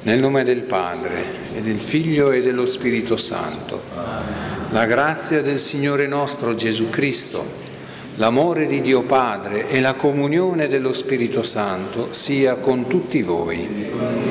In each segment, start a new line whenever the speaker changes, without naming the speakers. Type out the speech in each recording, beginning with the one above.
Nel nome del Padre, e del Figlio e dello Spirito Santo. La grazia del Signore nostro Gesù Cristo, l'amore di Dio Padre e la comunione dello Spirito Santo sia con tutti voi.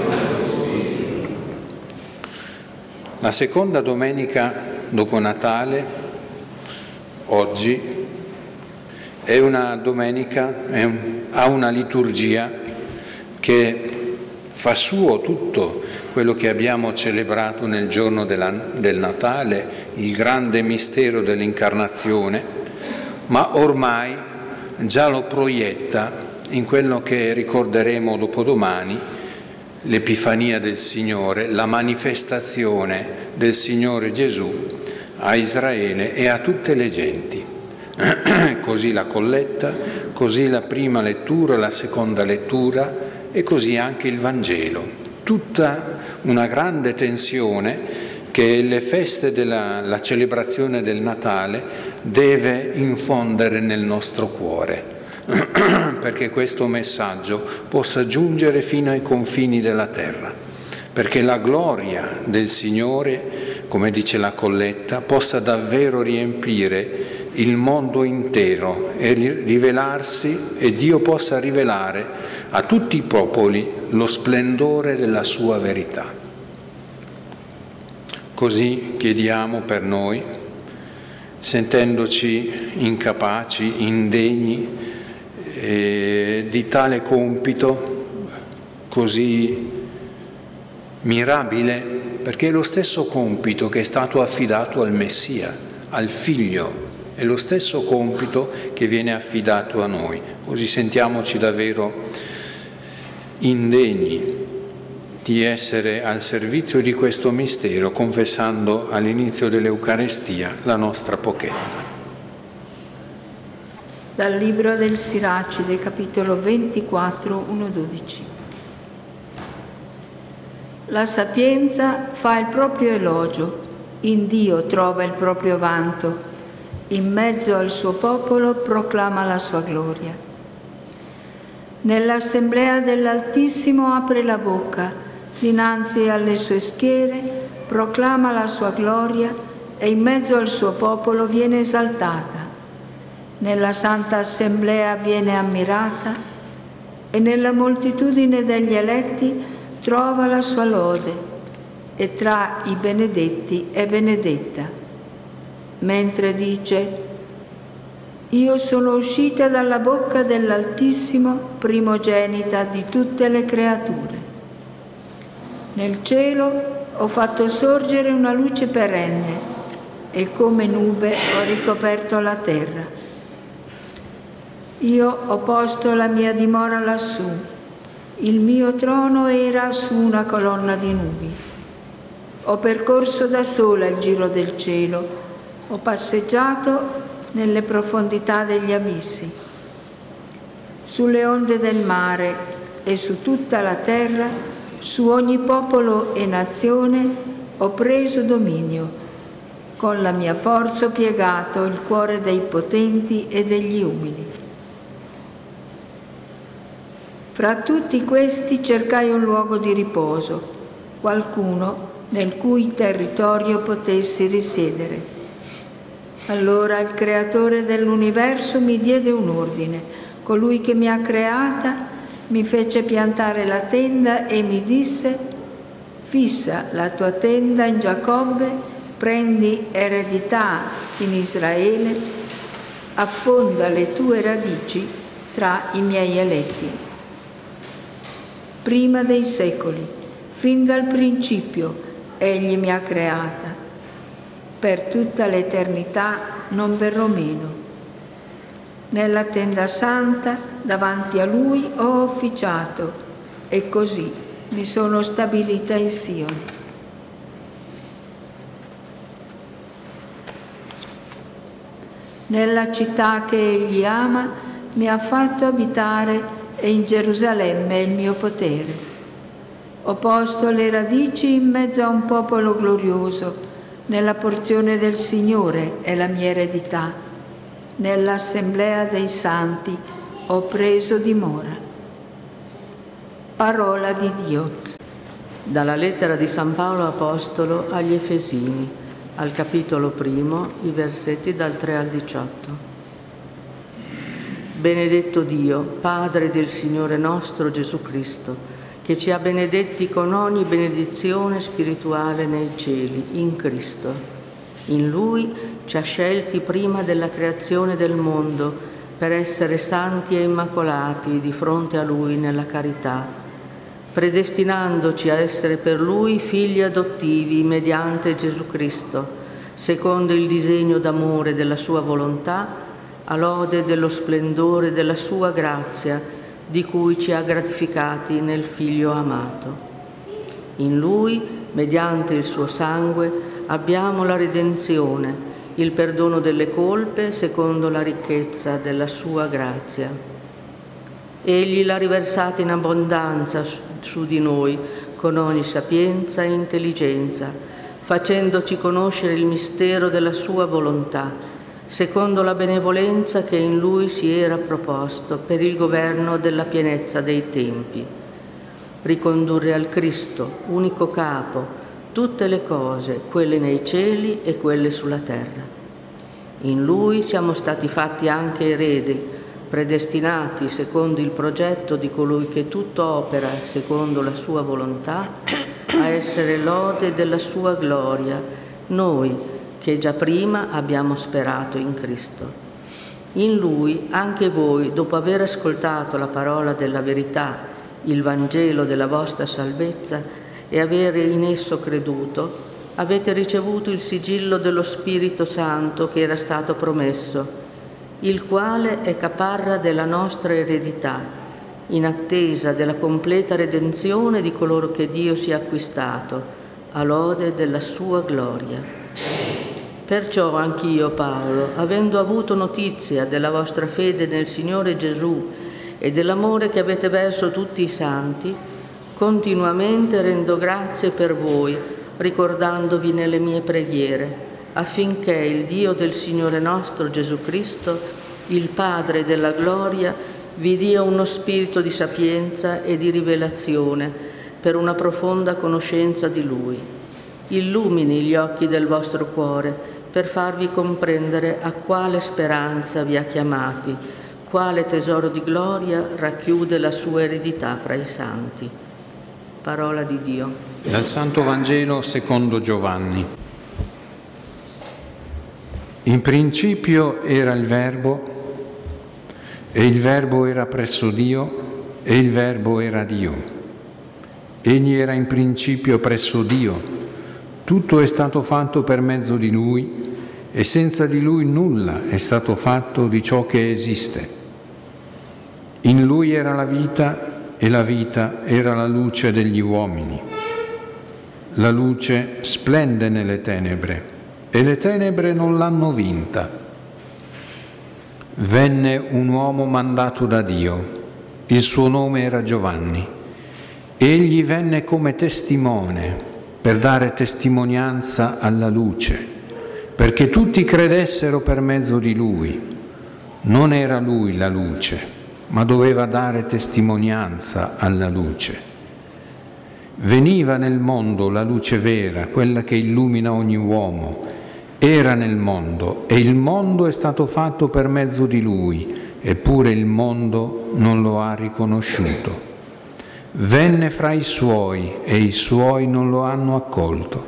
La seconda domenica dopo Natale, oggi, è una domenica, ha una liturgia che fa suo tutto quello che abbiamo celebrato nel giorno del Natale, il grande mistero dell'incarnazione, ma ormai già lo proietta in quello che ricorderemo dopodomani, l'Epifania del Signore, la manifestazione del Signore Gesù a Israele e a tutte le genti. Così la colletta, così la prima lettura, la seconda lettura e così anche il Vangelo. Tutta una grande tensione che le feste la celebrazione del Natale deve infondere nel nostro cuore, perché questo messaggio possa giungere fino ai confini della terra, perché la gloria del Signore, come dice la colletta, possa davvero riempire il mondo intero e rivelarsi, e Dio possa rivelare a tutti i popoli lo splendore della sua verità. Così chiediamo per noi, sentendoci incapaci, indegni di tale compito così mirabile, perché è lo stesso compito che è stato affidato al Messia, al Figlio, è lo stesso compito che viene affidato a noi. Così sentiamoci davvero indegni di essere al servizio di questo mistero, confessando all'inizio dell'Eucarestia la nostra pochezza.
Dal Libro del Siracide, capitolo 24, 1-12. La sapienza fa il proprio elogio, in Dio trova il proprio vanto, in mezzo al suo popolo proclama la sua gloria. Nell'assemblea dell'Altissimo apre la bocca, dinanzi alle sue schiere proclama la sua gloria e in mezzo al suo popolo viene esaltata. Nella santa assemblea viene ammirata e nella moltitudine degli eletti trova la sua lode e tra i benedetti è benedetta. Mentre dice: io sono uscita dalla bocca dell'Altissimo, primogenita di tutte le creature. Nel cielo ho fatto sorgere una luce perenne e come nube ho ricoperto la terra. Io ho posto la mia dimora lassù, il mio trono era su una colonna di nubi. Ho percorso da sola il giro del cielo, ho passeggiato nelle profondità degli abissi. Sulle onde del mare e su tutta la terra, su ogni popolo e nazione, ho preso dominio. Con la mia forza ho piegato il cuore dei potenti e degli umili. Fra tutti questi cercai un luogo di riposo, qualcuno nel cui territorio potessi risiedere. Allora il creatore dell'universo mi diede un ordine. Colui che mi ha creata mi fece piantare la tenda e mi disse: fissa la tua tenda in Giacobbe, prendi eredità in Israele, affonda le tue radici tra i miei eletti. Prima dei secoli, fin dal principio, egli mi ha creata. Per tutta l'eternità non verrò meno. Nella tenda santa, davanti a lui, ho officiato e così mi sono stabilita in Sion. Nella città che egli ama, mi ha fatto abitare e in Gerusalemme è il mio potere. Ho posto le radici in mezzo a un popolo glorioso. Nella porzione del Signore è la mia eredità. Nell'assemblea dei santi ho preso dimora. Parola di Dio.
Dalla lettera di San Paolo Apostolo agli Efesini, al capitolo 1, i versetti dal 3 al 18. Benedetto Dio, Padre del Signore nostro Gesù Cristo, che ci ha benedetti con ogni benedizione spirituale nei cieli, in Cristo. In Lui ci ha scelti prima della creazione del mondo per essere santi e immacolati di fronte a Lui nella carità, predestinandoci a essere per Lui figli adottivi mediante Gesù Cristo, secondo il disegno d'amore della Sua volontà, a lode dello splendore della Sua grazia, di cui ci ha gratificati nel Figlio amato. In Lui, mediante il Suo sangue, abbiamo la redenzione, il perdono delle colpe secondo la ricchezza della Sua grazia. Egli l'ha riversata in abbondanza su di noi con ogni sapienza e intelligenza, facendoci conoscere il mistero della Sua volontà, secondo la benevolenza che in Lui si era proposto per il governo della pienezza dei tempi. Ricondurre al Cristo, unico capo, tutte le cose, quelle nei cieli e quelle sulla terra. In Lui siamo stati fatti anche eredi, predestinati secondo il progetto di colui che tutto opera secondo la Sua volontà, a essere lode della Sua gloria, noi che già prima abbiamo sperato in Cristo. In Lui anche voi, dopo aver ascoltato la parola della verità, il Vangelo della vostra salvezza, e avere in esso creduto, avete ricevuto il sigillo dello Spirito Santo che era stato promesso, il quale è caparra della nostra eredità, in attesa della completa redenzione di coloro che Dio si è acquistato, a lode della Sua gloria. Perciò anch'io, Paolo, avendo avuto notizia della vostra fede nel Signore Gesù e dell'amore che avete verso tutti i santi, continuamente rendo grazie per voi, ricordandovi nelle mie preghiere, affinché il Dio del Signore nostro Gesù Cristo, il Padre della gloria, vi dia uno spirito di sapienza e di rivelazione per una profonda conoscenza di Lui. Illumini gli occhi del vostro cuore per farvi comprendere a quale speranza vi ha chiamati, quale tesoro di gloria racchiude la sua eredità fra i santi. Parola di Dio.
Dal Santo Vangelo secondo Giovanni. In principio era il Verbo, e il Verbo era presso Dio, e il Verbo era Dio. Egli era in principio presso Dio. Tutto è stato fatto per mezzo di Lui, e senza di Lui nulla è stato fatto di ciò che esiste. In Lui era la vita, e la vita era la luce degli uomini. La luce splende nelle tenebre, e le tenebre non l'hanno vinta. Venne un uomo mandato da Dio, il suo nome era Giovanni. Egli venne come testimone per dare testimonianza alla luce, perché tutti credessero per mezzo di lui. Non era lui la luce, ma doveva dare testimonianza alla luce. Veniva nel mondo la luce vera, quella che illumina ogni uomo. Era nel mondo, e il mondo è stato fatto per mezzo di Lui, eppure il mondo non lo ha riconosciuto. Venne fra i Suoi, e i Suoi non lo hanno accolto.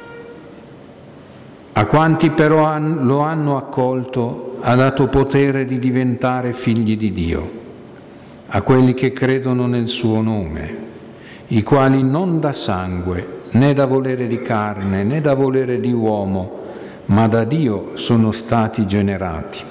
A quanti però lo hanno accolto, ha dato potere di diventare figli di Dio, a quelli che credono nel Suo nome, i quali non da sangue, né da volere di carne, né da volere di uomo, ma da Dio sono stati generati.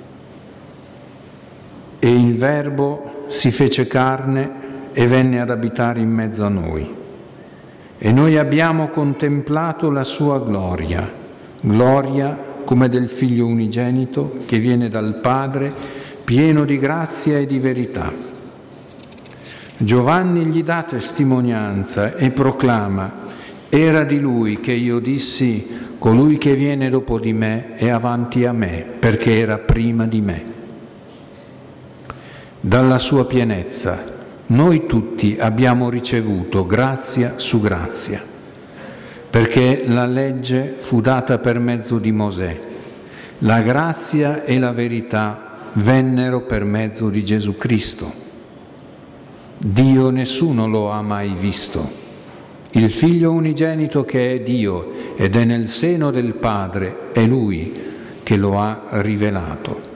E il Verbo si fece carne e venne ad abitare in mezzo a noi. E noi abbiamo contemplato la sua gloria, gloria come del Figlio unigenito che viene dal Padre, pieno di grazia e di verità. Giovanni gli dà testimonianza e proclama: era di lui che io dissi: colui che viene dopo di me è avanti a me, perché era prima di me. Dalla sua pienezza noi tutti abbiamo ricevuto grazia su grazia, perché la legge fu data per mezzo di Mosè, la grazia e la verità vennero per mezzo di Gesù Cristo. Dio nessuno lo ha mai visto. Il Figlio unigenito che è Dio ed è nel seno del Padre, è Lui che lo ha rivelato.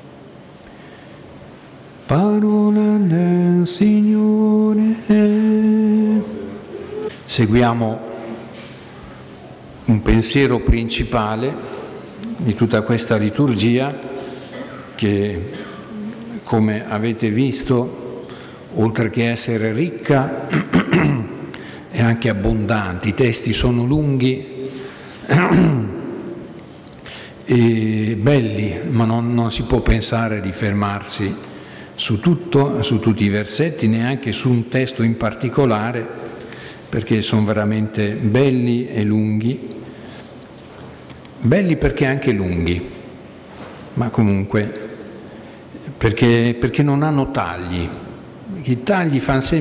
Parola del Signore. Seguiamo un pensiero principale di tutta questa liturgia che, come avete visto, oltre che essere ricca, è anche abbondante. I testi sono lunghi e belli, ma non si può pensare di fermarsi su tutti i versetti, neanche su un testo in particolare, perché sono veramente belli e lunghi. Belli perché anche lunghi, ma comunque perché non hanno tagli. I tagli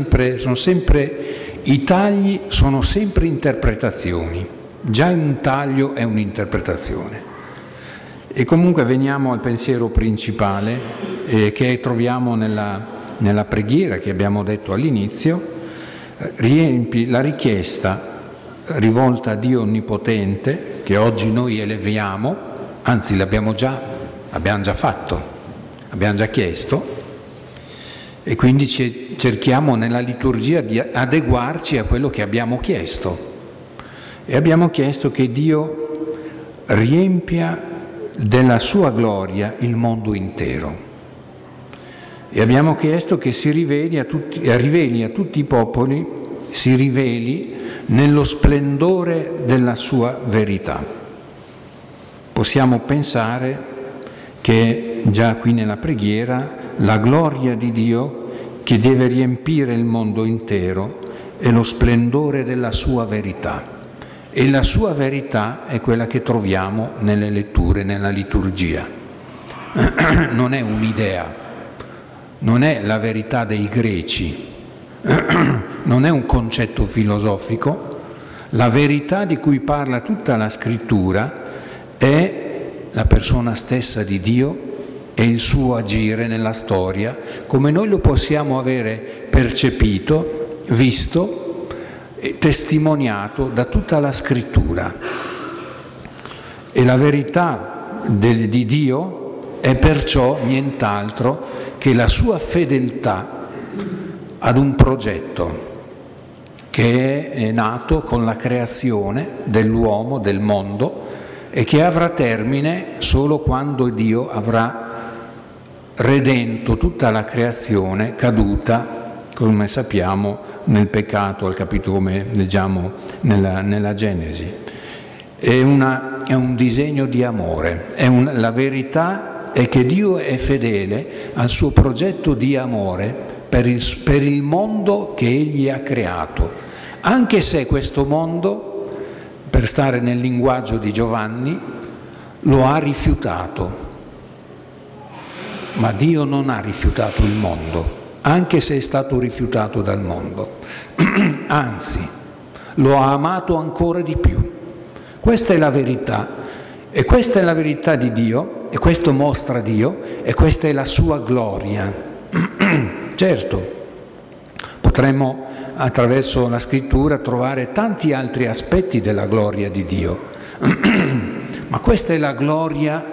i tagli sono sempre interpretazioni. Già un taglio è un'interpretazione. E comunque veniamo al pensiero principale che troviamo nella preghiera che abbiamo detto all'inizio. Riempi la richiesta rivolta a Dio Onnipotente, che oggi noi eleviamo, anzi l'abbiamo già fatto, abbiamo già chiesto, e quindi cerchiamo nella liturgia di adeguarci a quello che abbiamo chiesto. E abbiamo chiesto che Dio riempia della sua gloria il mondo intero. E abbiamo chiesto che si riveli a tutti i popoli, si riveli nello splendore della sua verità. Possiamo pensare che già qui nella preghiera la gloria di Dio che deve riempire il mondo intero è lo splendore della sua verità. E la sua verità è quella che troviamo nelle letture, nella liturgia. Non è un'idea, non è la verità dei greci, non è un concetto filosofico. La verità di cui parla tutta la Scrittura è la persona stessa di Dio e il suo agire nella storia, come noi lo possiamo avere percepito, visto e testimoniato da tutta la Scrittura. E la verità di Dio è perciò nient'altro che la sua fedeltà ad un progetto che è nato con la creazione dell'uomo, del mondo, e che avrà termine solo quando Dio avrà redento tutta la creazione caduta, come sappiamo, nel peccato, al capitolo come leggiamo nella Genesi. È un disegno di amore, la verità è che Dio è fedele al suo progetto di amore per il mondo che Egli ha creato, anche se questo mondo, per stare nel linguaggio di Giovanni, lo ha rifiutato. Ma Dio non ha rifiutato il mondo, anche se è stato rifiutato dal mondo. Anzi, lo ha amato ancora di più. Questa è la verità, e questa è la verità di Dio, e questo mostra Dio, e questa è la sua gloria. Certo, potremmo attraverso la Scrittura trovare tanti altri aspetti della gloria di Dio, ma questa è la gloria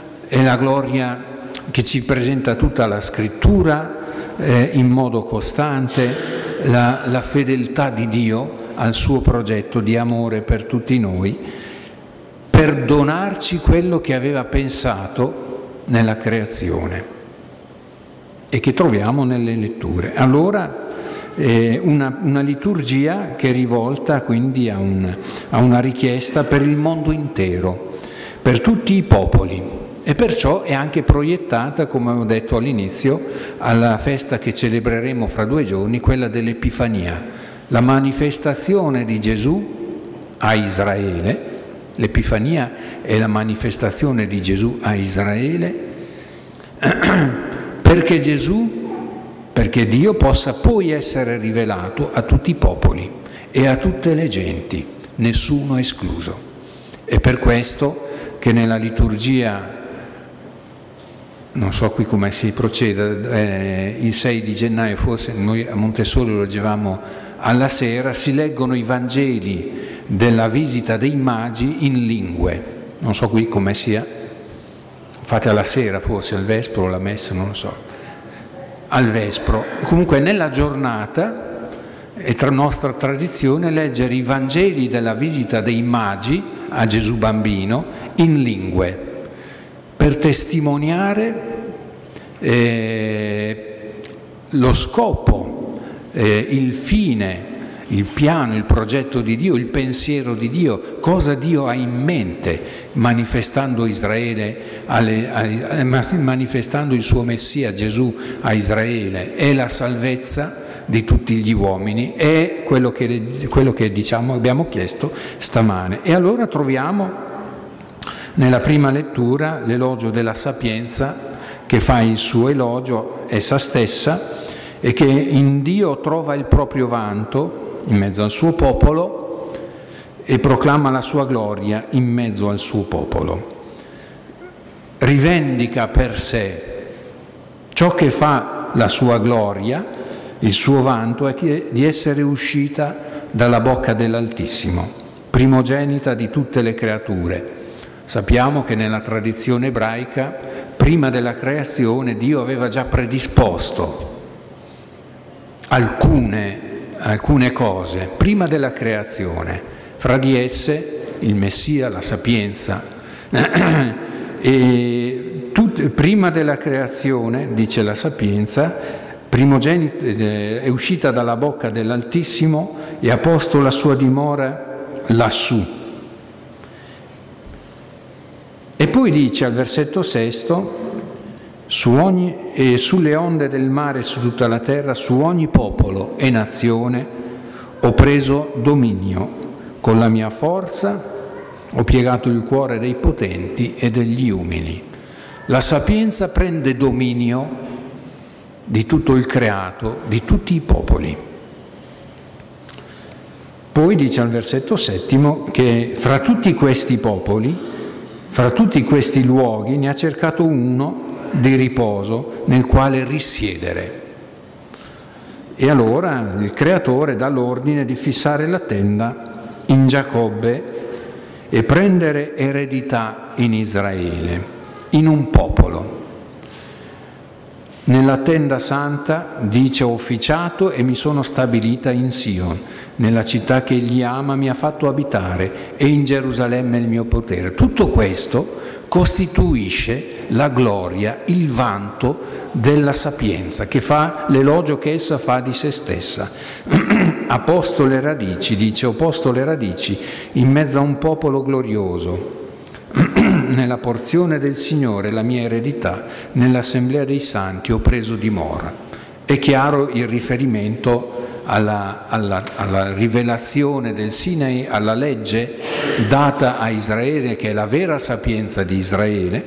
che ci presenta tutta la Scrittura in modo costante, la fedeltà di Dio al suo progetto di amore per tutti noi, per donarci quello che aveva pensato nella creazione e che troviamo nelle letture. Allora una liturgia che è rivolta quindi a una richiesta per il mondo intero, per tutti i popoli, e perciò è anche proiettata, come ho detto all'inizio, alla festa che celebreremo fra 2 giorni, quella dell'Epifania, la manifestazione di Gesù a Israele. L'Epifania è la manifestazione di Gesù a Israele, perché Gesù, perché Dio possa poi essere rivelato a tutti i popoli e a tutte le genti, nessuno escluso. È per questo che nella liturgia, non so qui come si procede, il 6 di gennaio, forse noi a Montesole lo leggevamo alla sera, si leggono i Vangeli della visita dei magi in lingue. Non so qui come sia, fate alla sera forse, al vespro o la messa, non lo so, al vespro. Comunque nella giornata è tra nostra tradizione leggere i Vangeli della visita dei magi a Gesù bambino in lingue, per testimoniare lo scopo, il fine, il piano, il progetto di Dio, il pensiero di Dio, cosa Dio ha in mente manifestando Israele, manifestando il suo Messia Gesù a Israele. È la salvezza di tutti gli uomini, è quello che diciamo, abbiamo chiesto stamane. E allora troviamo nella prima lettura l'elogio della sapienza, che fa il suo elogio, essa stessa, e che in Dio trova il proprio vanto in mezzo al suo popolo e proclama la sua gloria in mezzo al suo popolo. Rivendica per sé ciò che fa la sua gloria, il suo vanto è di essere uscita dalla bocca dell'Altissimo, primogenita di tutte le creature. Sappiamo che nella tradizione ebraica, prima della creazione, Dio aveva già predisposto alcune cose, prima della creazione, fra di esse il Messia, la sapienza. E prima della creazione, dice la sapienza, primogenita, è uscita dalla bocca dell'Altissimo e ha posto la sua dimora lassù. E poi dice al versetto 6, sulle onde del mare e su tutta la terra, su ogni popolo e nazione ho preso dominio, con la mia forza ho piegato il cuore dei potenti e degli umili. La sapienza prende dominio di tutto il creato, di tutti i popoli. Poi dice al versetto 7 che fra tutti questi popoli, fra tutti questi luoghi, ne ha cercato uno di riposo nel quale risiedere. E allora il Creatore dà l'ordine di fissare la tenda in Giacobbe e prendere eredità in Israele, in un popolo. Nella tenda santa, dice, ho officiato e mi sono stabilita in Sion, nella città che egli ama mi ha fatto abitare, e in Gerusalemme il mio potere. Tutto questo costituisce la gloria, il vanto della sapienza, che fa l'elogio che essa fa di se stessa. Ha posto le radici, dice, ho posto le radici in mezzo a un popolo glorioso. Nella porzione del Signore, la mia eredità, nell'assemblea dei santi ho preso dimora. È chiaro il riferimento alla rivelazione del Sinai, alla legge data a Israele, che è la vera sapienza di Israele.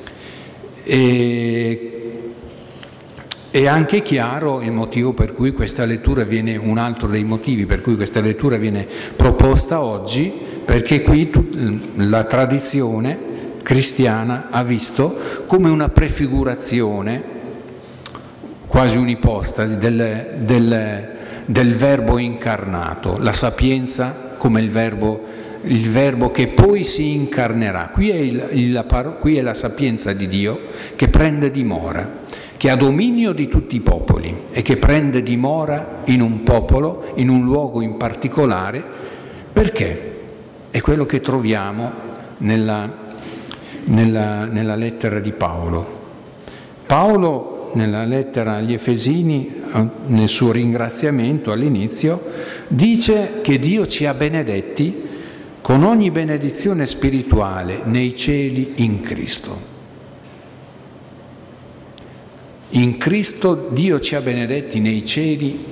È anche chiaro il motivo per cui questa lettura viene, un altro dei motivi per cui questa lettura viene proposta oggi, perché qui la tradizione cristiana ha visto come una prefigurazione, quasi un'ipostasi del verbo incarnato, la sapienza come il verbo che poi si incarnerà. Qui è la sapienza di Dio che prende dimora, che ha dominio di tutti i popoli e che prende dimora in un popolo, in un luogo in particolare. Perché? È quello che troviamo nella lettera di Paolo. Paolo, nella lettera agli Efesini, nel suo ringraziamento all'inizio, dice che Dio ci ha benedetti con ogni benedizione spirituale nei cieli in Cristo. In Cristo Dio ci ha benedetti nei cieli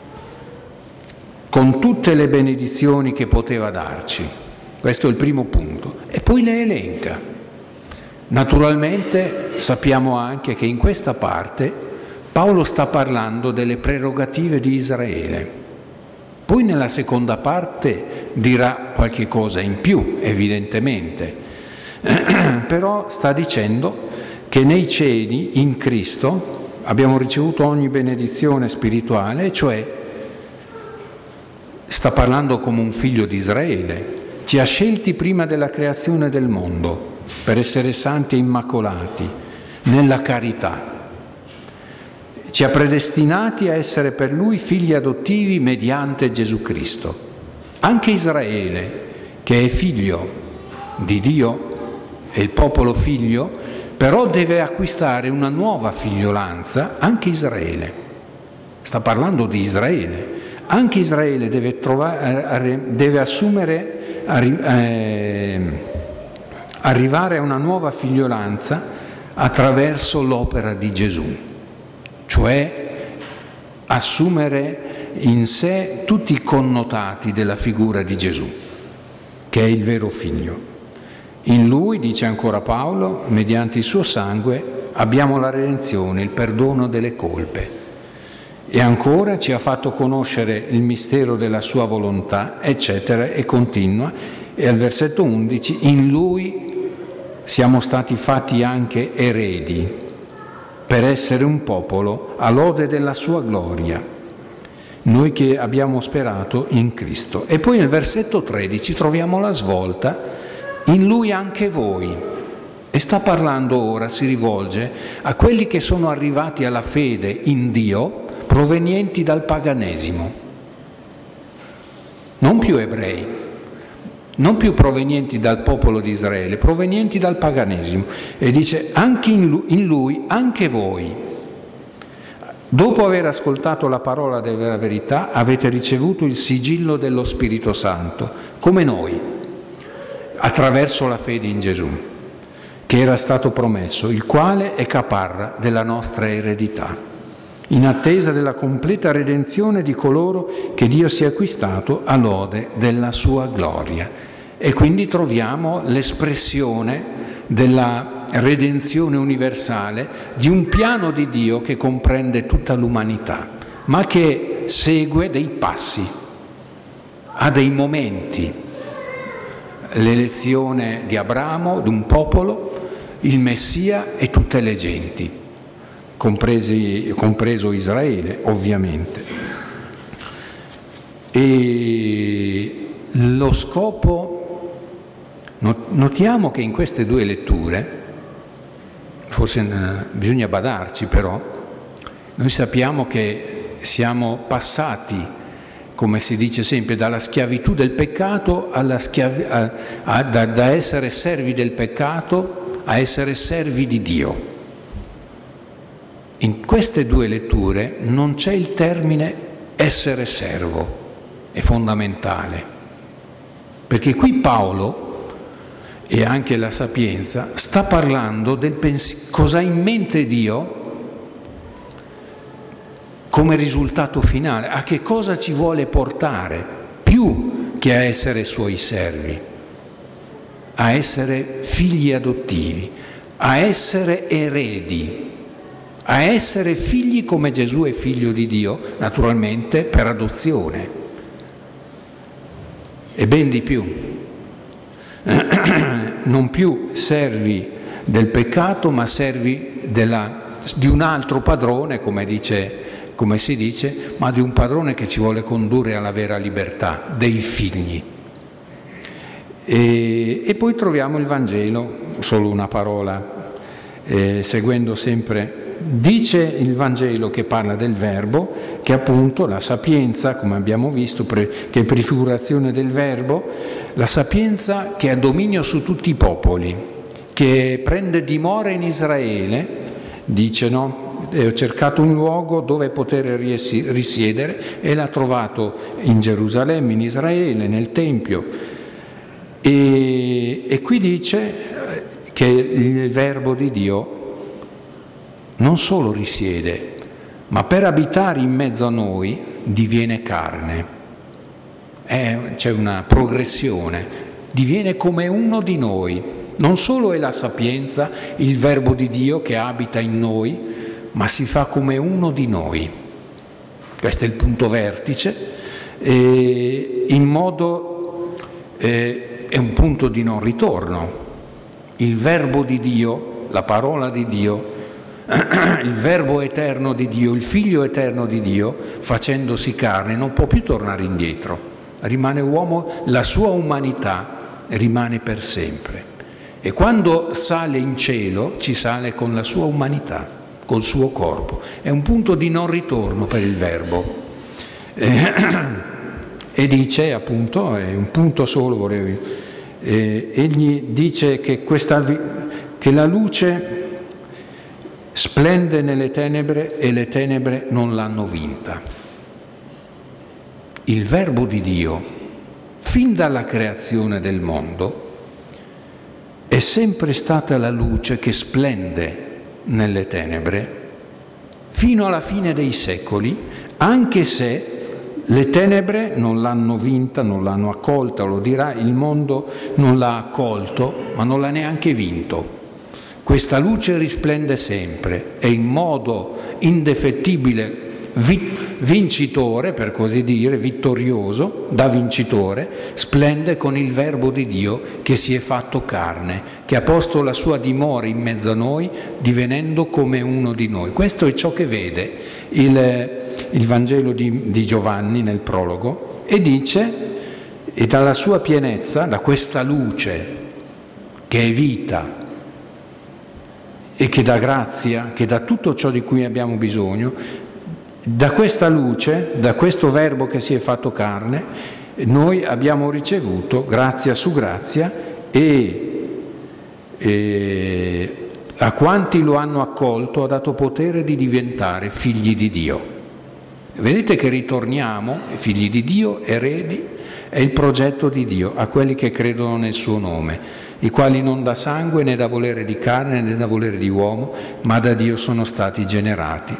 con tutte le benedizioni che poteva darci. Questo è il primo punto. E poi le elenca. Naturalmente sappiamo anche che in questa parte Paolo sta parlando delle prerogative di Israele. Poi nella seconda parte dirà qualche cosa in più, evidentemente, però sta dicendo che nei cieli, in Cristo, abbiamo ricevuto ogni benedizione spirituale, cioè sta parlando come un figlio di Israele. Ci ha scelti prima della creazione del mondo per essere santi e immacolati nella carità. Ci ha predestinati a essere per Lui figli adottivi mediante Gesù Cristo. Anche Israele, che è figlio di Dio, è il popolo figlio, però deve acquistare una nuova figliolanza, anche Israele. Sta parlando di Israele. Anche Israele deve assumere, arrivare a una nuova figliolanza attraverso l'opera di Gesù, cioè assumere in sé tutti i connotati della figura di Gesù, che è il vero figlio. In Lui, dice ancora Paolo, mediante il suo sangue abbiamo la redenzione, il perdono delle colpe. E ancora ci ha fatto conoscere il mistero della sua volontà, eccetera, e continua. E al versetto 11, in Lui siamo stati fatti anche eredi, per essere un popolo a lode della sua gloria, noi che abbiamo sperato in Cristo. E poi nel versetto 13 troviamo la svolta, in Lui anche voi. E sta parlando ora, si rivolge a quelli che sono arrivati alla fede in Dio, provenienti dal paganesimo, non più ebrei, non più provenienti dal popolo di Israele, provenienti dal paganesimo. E dice, anche in lui, anche voi, dopo aver ascoltato la parola della verità, avete ricevuto il sigillo dello Spirito Santo, come noi, attraverso la fede in Gesù, che era stato promesso, il quale è caparra della nostra eredità, in attesa della completa redenzione di coloro che Dio si è acquistato a lode della sua gloria. E quindi troviamo l'espressione della redenzione universale di un piano di Dio che comprende tutta l'umanità, ma che segue dei passi, ha dei momenti. L'elezione di Abramo, di un popolo, il Messia e tutte le genti, compreso Israele, ovviamente. E lo scopo, notiamo che in queste due letture, forse bisogna badarci però, noi sappiamo che siamo passati, come si dice sempre, dalla schiavitù del peccato da essere servi del peccato a essere servi di Dio. In queste due letture non c'è il termine essere servo, è fondamentale, perché qui Paolo e anche la Sapienza sta parlando del cosa ha in mente Dio come risultato finale, a che cosa ci vuole portare, più che a essere suoi servi, a essere figli adottivi, a essere eredi, a essere figli come Gesù è figlio di Dio, naturalmente per adozione, e ben di più, non più servi del peccato, ma servi di un altro padrone, come si dice, ma di un padrone che ci vuole condurre alla vera libertà, dei figli. E poi troviamo il Vangelo, solo una parola, seguendo sempre. Dice il Vangelo che parla del Verbo, che appunto la sapienza, come abbiamo visto, che è prefigurazione del Verbo, la sapienza che ha dominio su tutti i popoli, che prende dimora in Israele, dice no? Ho cercato un luogo dove poter risiedere e l'ha trovato in Gerusalemme, in Israele, nel Tempio. E qui dice che il Verbo di Dio non solo risiede, ma per abitare in mezzo a noi diviene carne. C'è una progressione, diviene come uno di noi. Non solo è la sapienza, il Verbo di Dio che abita in noi, ma si fa come uno di noi. Questo è il punto vertice, è un punto di non ritorno. Il Verbo di Dio, la parola di Dio, il Verbo eterno di Dio, il Figlio eterno di Dio, facendosi carne, non può più tornare indietro. Rimane uomo, la sua umanità rimane per sempre. E quando sale in cielo, ci sale con la sua umanità, col suo corpo. È un punto di non ritorno per il Verbo. E dice, appunto, è un punto solo, egli dice che la luce splende nelle tenebre e le tenebre non l'hanno vinta. Il Verbo di Dio, fin dalla creazione del mondo, è sempre stata la luce che splende nelle tenebre fino alla fine dei secoli, anche se le tenebre non l'hanno vinta, non l'hanno accolta, lo dirà, il mondo non l'ha accolto, ma non l'ha neanche vinto. Questa luce risplende sempre e in modo indefettibile, vincitore, per così dire, vittorioso, da vincitore, splende con il Verbo di Dio che si è fatto carne, che ha posto la sua dimora in mezzo a noi, divenendo come uno di noi. Questo è ciò che vede il Vangelo di Giovanni nel prologo, e dice, e dalla sua pienezza, da questa luce che è vita e che dà grazia, che dà tutto ciò di cui abbiamo bisogno, da questa luce, da questo Verbo che si è fatto carne, noi abbiamo ricevuto grazia su grazia, e a quanti lo hanno accolto ha dato potere di diventare figli di Dio. Vedete che ritorniamo, figli di Dio, eredi, è il progetto di Dio a quelli che credono nel suo nome, i quali non da sangue né da volere di carne né da volere di uomo, ma da Dio sono stati generati.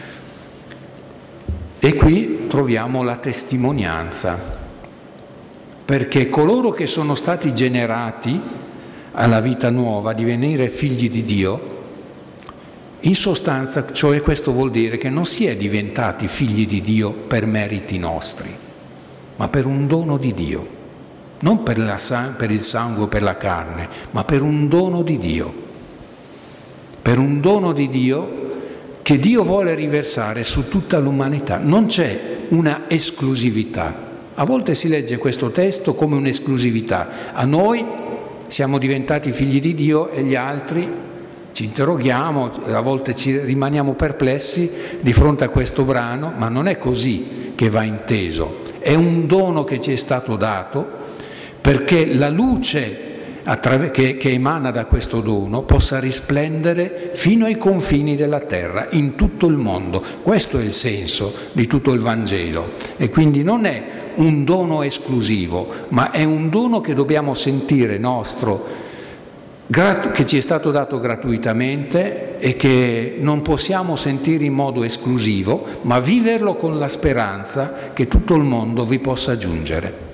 E qui troviamo la testimonianza, perché coloro che sono stati generati alla vita nuova, a divenire figli di Dio, in sostanza, cioè questo vuol dire che non si è diventati figli di Dio per meriti nostri, ma per un dono di Dio, non per il sangue o per la carne, ma per un dono di Dio, per un dono di Dio che Dio vuole riversare su tutta l'umanità. Non c'è una esclusività. A volte si legge questo testo come un'esclusività. A noi siamo diventati figli di Dio e gli altri ci interroghiamo, a volte rimaniamo perplessi di fronte a questo brano, ma non è così che va inteso. È un dono che ci è stato dato perché la luce che emana da questo dono possa risplendere fino ai confini della terra, in tutto il mondo. Questo è il senso di tutto il Vangelo, e quindi non è un dono esclusivo, ma è un dono che dobbiamo sentire nostro, che ci è stato dato gratuitamente e che non possiamo sentire in modo esclusivo, ma viverlo con la speranza che tutto il mondo vi possa giungere.